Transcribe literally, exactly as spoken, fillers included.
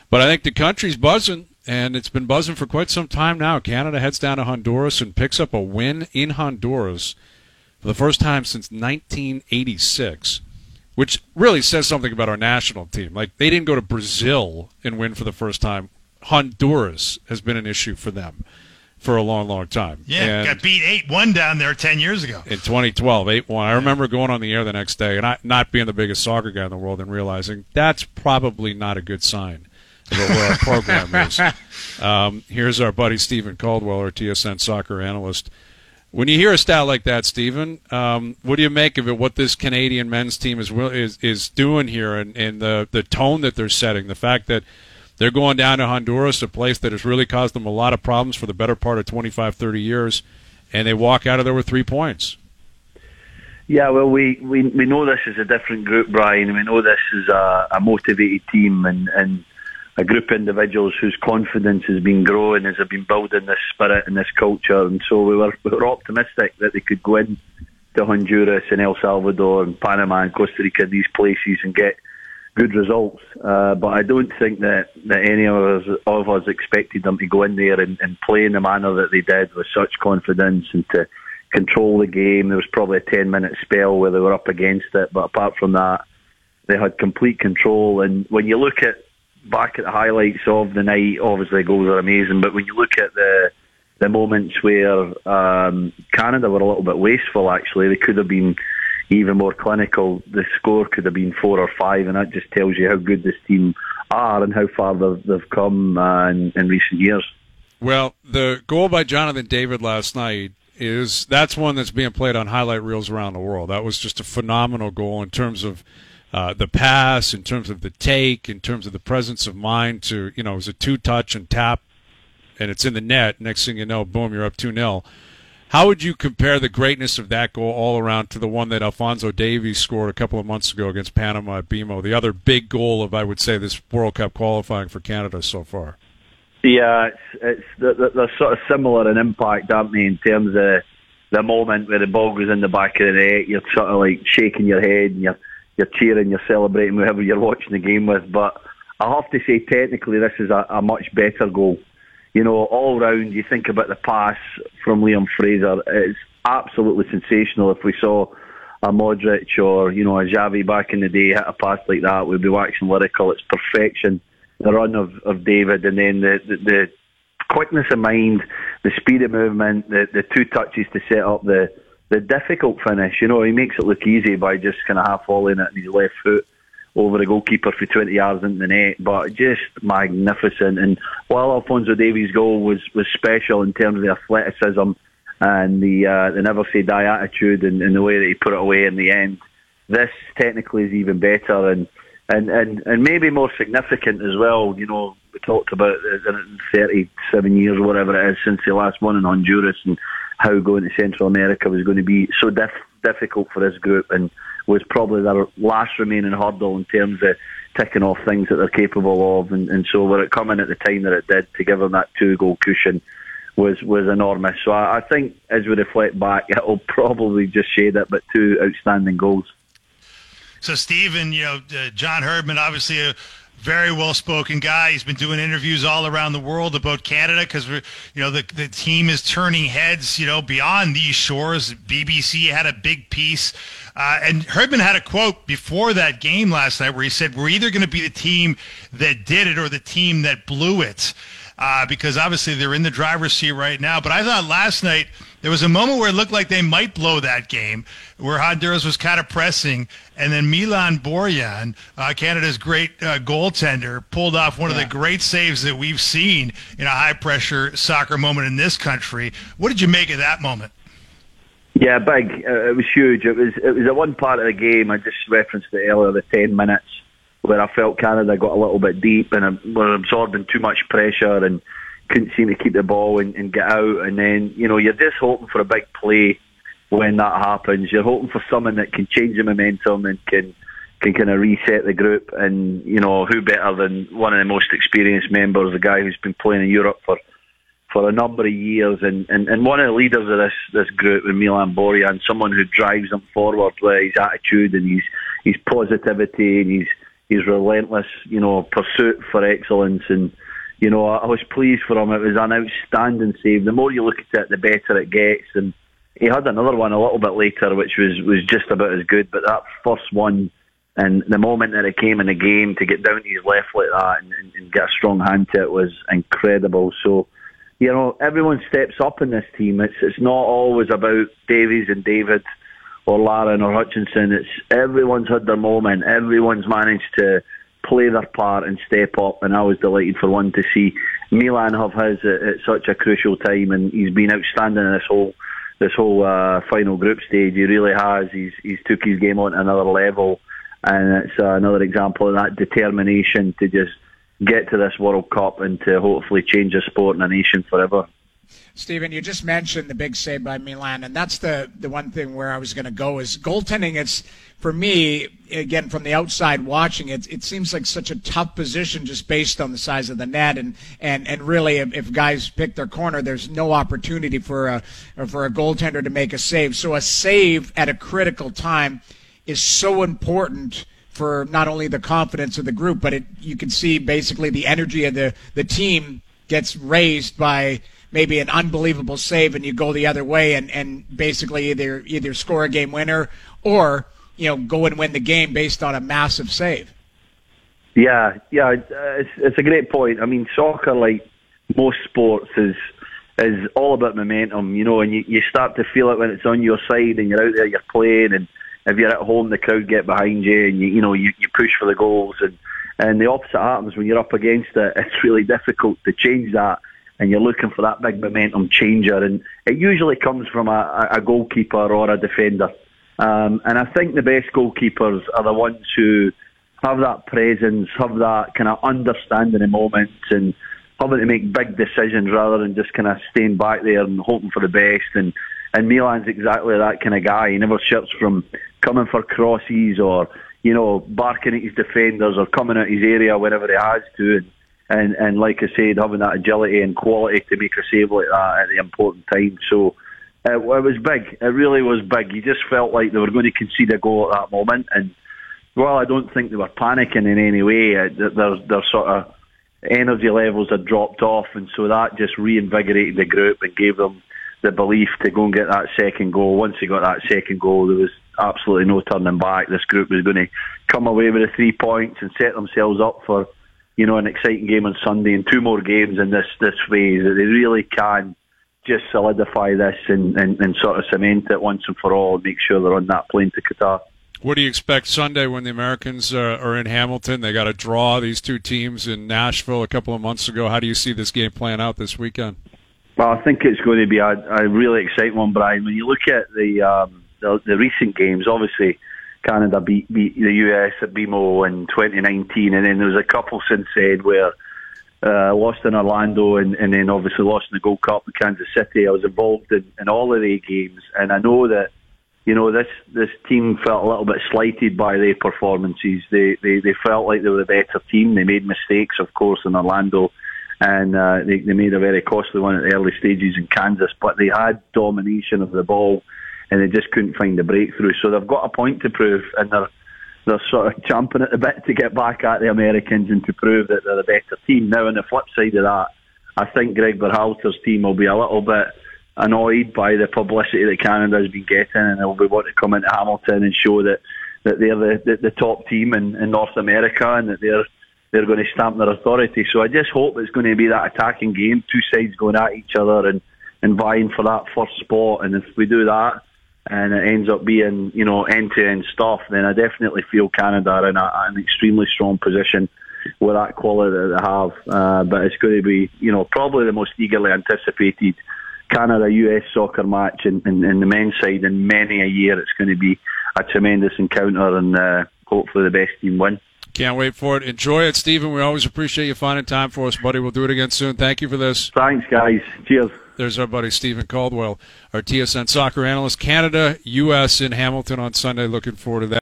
But I think the country's buzzing, and it's been buzzing for quite some time now. Canada heads down to Honduras and picks up a win in Honduras for the first time since nineteen eighty-six, which really says something about our national team. Like, they didn't go to Brazil and win for the first time. Honduras has been an issue for them for a long, long time. Yeah, and got beat eight one down there ten years ago. In twenty twelve, eight one. I remember going on the air the next day and I, not being the biggest soccer guy in the world and realizing that's probably not a good sign about where our program is. Um, here's our buddy Stephen Caldwell, our T S N soccer analyst. When you hear a stat like that, Stephen, um, what do you make of it, what this Canadian men's team is is, is doing here, and, and the, the tone that they're setting, the fact that they're going down to Honduras, a place that has really caused them a lot of problems for the better part of twenty-five, thirty years, and they walk out of there with three points. Yeah, well, we, we, we know this is a different group, Brian. We know this is a, a motivated team and, and a group of individuals whose confidence has been growing as they've been building this spirit and this culture. And so we were, we were optimistic that they could go in to Honduras and El Salvador and Panama and Costa Rica, these places, and get good results. Uh, but I don't think that, that any of us, of us expected them to go in there and, and play in the manner that they did with such confidence and to control the game. There was probably a ten-minute spell where they were up against it, but apart from that, they had complete control. And when you look at back at the highlights of the night, obviously goals are amazing, but when you look at the the moments where um, Canada were a little bit wasteful, actually, they could have been even more clinical. The score could have been four or five, and that just tells you how good this team are and how far they've, they've come uh, in, in recent years. Well, the goal by Jonathan David last night is that's one that's being played on highlight reels around the world. That was just a phenomenal goal in terms of Uh, the pass, in terms of the take, in terms of the presence of mind to, you know, it was a two-touch and tap, and it's in the net. Next thing you know, boom, you're up two nil. How would you compare the greatness of that goal all around to the one that Alphonso Davies scored a couple of months ago against Panama at B M O, the other big goal of, I would say, this World Cup qualifying for Canada so far? Yeah, it's, it's they're, they're sort of similar in impact, aren't they, in terms of the moment where the ball goes in the back of the net, you're sort of like shaking your head and you're you're cheering, you're celebrating whoever you're watching the game with. But I have to say, technically, this is a, a much better goal. You know, all round, you think about the pass from Liam Fraser, it's absolutely sensational. If we saw a Modric or, you know, a Xavi back in the day hit a pass like that, we'd be waxing lyrical. It's perfection. The run of, of David, and then the, the, the quickness of mind, the speed of movement, the, the two touches to set up the The difficult finish. You know, he makes it look easy by just kind of half volleying it on his left foot over the goalkeeper for twenty yards into the net, but just magnificent. And while Alphonso Davies' goal was, was special in terms of the athleticism and the uh, the never say die attitude and, and the way that he put it away in the end, this technically is even better and, and, and, and maybe more significant as well. You know, we talked about thirty-seven years or whatever it is since the last one in Honduras, and how going to Central America was going to be so diff- difficult for this group, and was probably their last remaining hurdle in terms of ticking off things that they're capable of. And, and so where it coming at the time that it did to give them that two-goal cushion was, was enormous. So I, I think as we reflect back, it'll probably just shade it, but two outstanding goals. So, Stephen, you know, uh, John Herdman, obviously a very well-spoken guy. He's been doing interviews all around the world about Canada because, you know, the the team is turning heads, you know, beyond these shores. B B C had a big piece. Uh, and Herdman had a quote before that game last night where he said, we're either going to be the team that did it or the team that blew it. Uh, because obviously they're in the driver's seat right now. But I thought last night there was a moment where it looked like they might blow that game, where Honduras was kind of pressing, and then Milan Borjan, uh, Canada's great uh, goaltender, pulled off one yeah. of the great saves that we've seen in a high-pressure soccer moment in this country. What did you make of that moment? Yeah, big. Uh, it was huge. It was it was at one part of the game, I just referenced it earlier, the ten minutes, where I felt Canada got a little bit deep and were absorbing too much pressure and couldn't seem to keep the ball and, and get out. And then, you know, you're just hoping for a big play when that happens. You're hoping for someone that can change the momentum and can can kind of reset the group. And, you know, who better than one of the most experienced members, a guy who's been playing in Europe for for a number of years, and, and, and one of the leaders of this, this group, with Milan Borjan, someone who drives them forward with his attitude and his his positivity and his his relentless, you know, pursuit for excellence. And, you know, I, I was pleased for him. It was an outstanding save. The more you look at it, the better it gets. And he had another one a little bit later, which was, was just about as good. But that first one, and the moment that it came in the game, to get down to his left like that and, and, and get a strong hand to it was incredible. So, you know, everyone steps up in this team. It's it's not always about Davies and David or Larin or Hutchinson. It's everyone's had their moment. Everyone's managed to play their part and step up. And I was delighted for one to see Milan have his at, at such a crucial time, and he's been outstanding in this whole this whole uh, final group stage. He really has. He's he's took his game on to another level, and it's uh, another example of that determination to just get to this World Cup and to hopefully change the sport and the nation forever. Stephen, you just mentioned the big save by Milan, and that's the, the one thing where I was going to go is goaltending. It's, for me, again, from the outside watching it, it seems like such a tough position just based on the size of the net. And, and, and really, if, if guys pick their corner, there's no opportunity for a, for a goaltender to make a save. So a save at a critical time is so important for not only the confidence of the group, but it, you can see basically the energy of the, the team gets raised by maybe an unbelievable save, and you go the other way and, and basically either either score a game winner or, you know, go and win the game based on a massive save. Yeah, yeah, it's, it's a great point. I mean, soccer, like most sports, is is all about momentum, you know, and you, you start to feel it when it's on your side and you're out there, you're playing, and if you're at home, the crowd get behind you, and you, you know you, you push for the goals, and, and the opposite happens when you're up against it. It's really difficult to change that, and you're looking for that big momentum changer, and it usually comes from a, a goalkeeper or a defender. Um, and I think the best goalkeepers are the ones who have that presence, have that kind of understanding in moments, and having to make big decisions rather than just kind of staying back there and hoping for the best. And And Milan's exactly that kind of guy. He never shirks from coming for crosses or, you know, barking at his defenders or coming at his area whenever he has to. And, and, and like I said, having that agility and quality to make a save like that at the important time. So uh, it was big. It really was big. You just felt like they were going to concede a goal at that moment. And, well, I don't think they were panicking in any way. Uh, their, their sort of energy levels had dropped off. And so that just reinvigorated the group and gave them the belief to go and get that second goal. Once they got that second goal, there was absolutely no turning back. This group was going to come away with the three points and set themselves up for, you know, an exciting game on Sunday and two more games in this, this phase. They really can just solidify this and, and, and sort of cement it once and for all and make sure they're on that plane to Qatar. What do you expect Sunday when the Americans uh, are in Hamilton? They got to draw these two teams in Nashville a couple of months ago. How do you see this game playing out this weekend? Well, I think it's going to be a, a really exciting one, Brian. When you look at the um, the, the recent games, obviously Canada beat, beat the U S at B M O in twenty nineteen, and then there was a couple since then where uh, lost in Orlando and, and then obviously lost in the Gold Cup in Kansas City. I was involved in, in all of the games, and I know that, you know, this this team felt a little bit slighted by their performances. They, they, they felt like they were the better team. They made mistakes, of course, in Orlando. And uh, they, they made a very costly one at the early stages in Kansas, but they had domination of the ball, and they just couldn't find the breakthrough. So they've got a point to prove, and they're they're sort of champing at the bit to get back at the Americans and to prove that they're a better team. Now, on the flip side of that, I think Greg Berhalter's team will be a little bit annoyed by the publicity that Canada has been getting, and they'll be wanting to come into Hamilton and show that, that they're the, the, the top team in, in North America and that they're they're going to stamp their authority. So I just hope it's going to be that attacking game, two sides going at each other and, and vying for that first spot. And if we do that and it ends up being, you know, end-to-end stuff, then I definitely feel Canada are in a, an extremely strong position with that quality that they have. Uh, but it's going to be, you know, probably the most eagerly anticipated Canada-U S soccer match in, in, in the men's side in many a year. It's going to be a tremendous encounter, and uh, hopefully the best team win. Can't wait for it. Enjoy it, Stephen. We always appreciate you finding time for us, buddy. We'll do it again soon. Thank you for this. Thanks, guys. Cheers. There's our buddy Stephen Caldwell, our T S N soccer analyst. Canada, U S in Hamilton on Sunday. Looking forward to that.